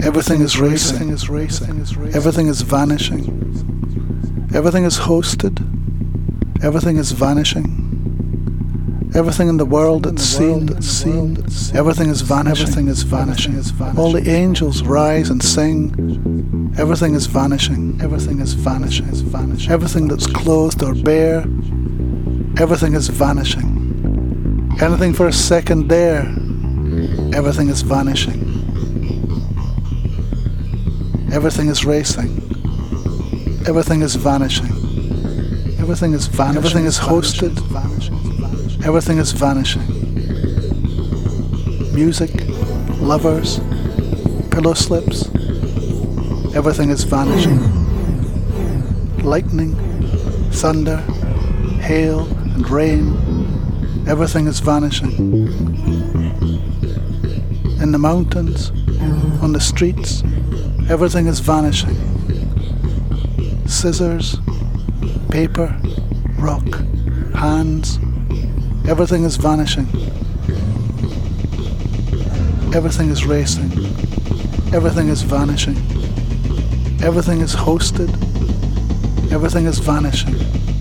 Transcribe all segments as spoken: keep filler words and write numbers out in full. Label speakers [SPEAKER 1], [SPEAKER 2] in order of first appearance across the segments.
[SPEAKER 1] Everything is racing. Everything is vanishing. Everything is hosted. Everything is vanishing. Everything in the world that's seen, that's seen, everything is vanishing. Everything is vanishing. All the angels rise and sing. Everything is vanishing. Everything is vanishing. Everything that's clothed or bare, everything is vanishing. Anything for a second there, everything is vanishing. Everything is racing. Everything is vanishing. Everything is vanishing. Everything is hosted. Everything is vanishing. Music, lovers, pillow slips, everything is vanishing. Lightning, thunder, hail and rain, everything is vanishing. In the mountains, on the streets, everything is vanishing. Scissors, paper, rock, hands, everything is vanishing. Everything is racing. Everything is vanishing. Everything is hosted. Everything is vanishing.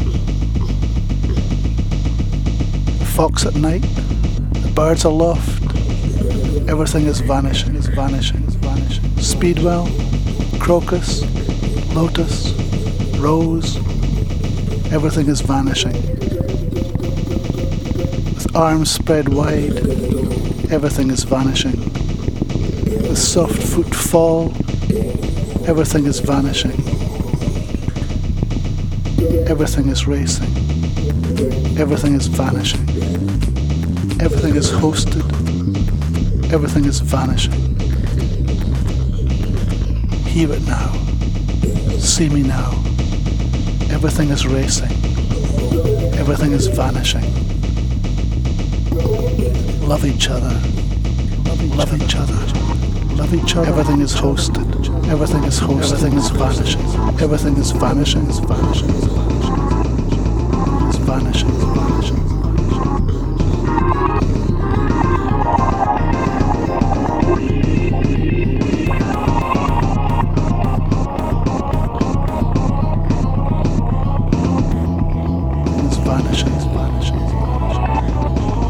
[SPEAKER 1] The fox at night, the birds aloft, everything is vanishing, is vanishing, is vanishing. Speedwell, crocus, lotus, rose, everything is vanishing. Arms spread wide, everything is vanishing. The soft foot fall, everything is vanishing. Everything is racing. Everything is vanishing. Everything is hosted. Everything is vanishing. Hear it now. See me now. Everything is racing. Everything is vanishing. Love each other. Love each other. Love each other. Everything is hosted. Everything is hosted. Everything is vanishing. Everything is vanishing. Is vanishing. Is vanishing. Is vanishing. Is vanishing. Is vanishing.